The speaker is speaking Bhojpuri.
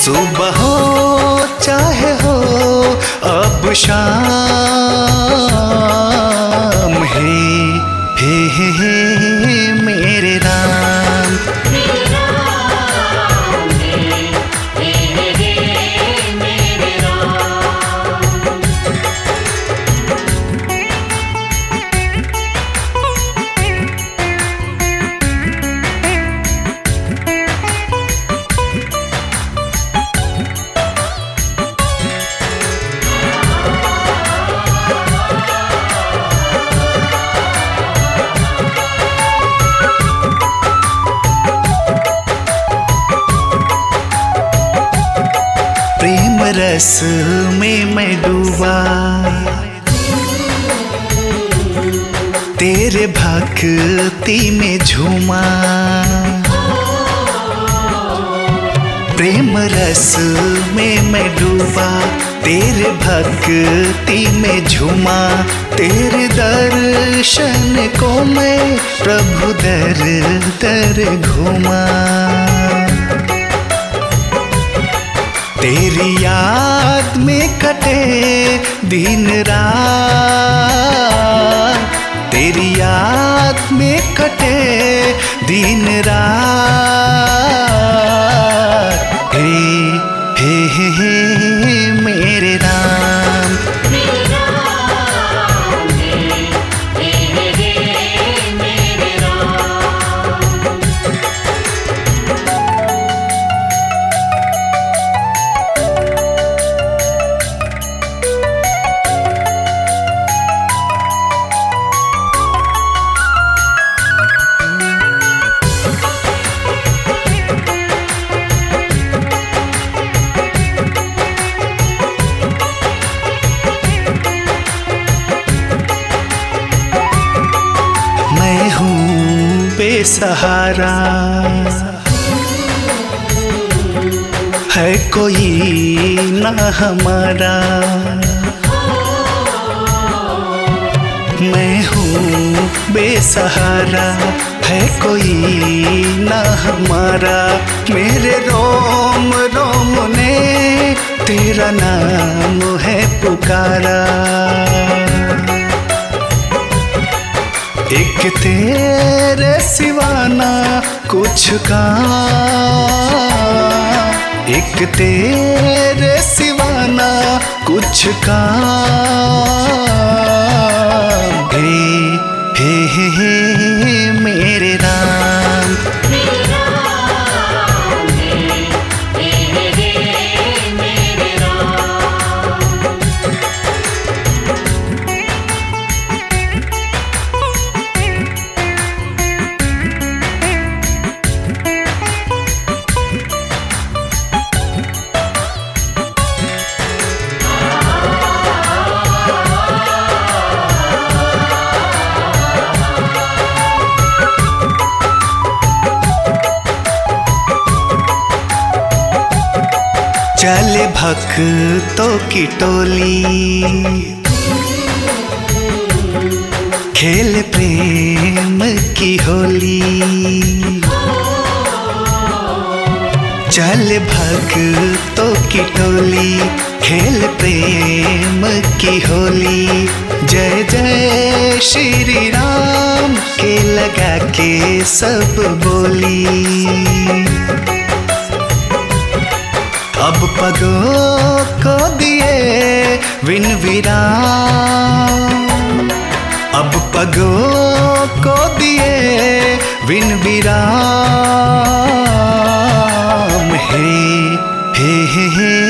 सुबह हो चाहे हो अब शाम है, हे मेरे राम। प्रेम रस में मैं डूबा, तेरे भक्ति में झूमा। प्रेम रस में मैं डूबा, तेरे भक्ति में झूमा। तेरे दर्शन को मैं प्रभु दर दर घूमा। तेरी याद में कटे दिन रात, तेरी याद में कटे दिन रात। हे मेरे राम। मैं हूँ बेसहारा, है कोई ना हमारा। मैं हूँ बेसहारा, है कोई ना हमारा। मेरे रोम रोम ने तेरा नाम है पुकारा। एक तेरे सिवाना कुछ काम, एक तेरे सिवाना कुछ काम। हे मेरे राम। चले भक्तों की टोली, खेल प्रेम की होली। चले भक्तों की टोली, खेल प्रेम की होली। जय जय श्री राम के लगा के सब बोली। अब पगों को दिए विन विराम, अब पगों को दिए विन विराम। हे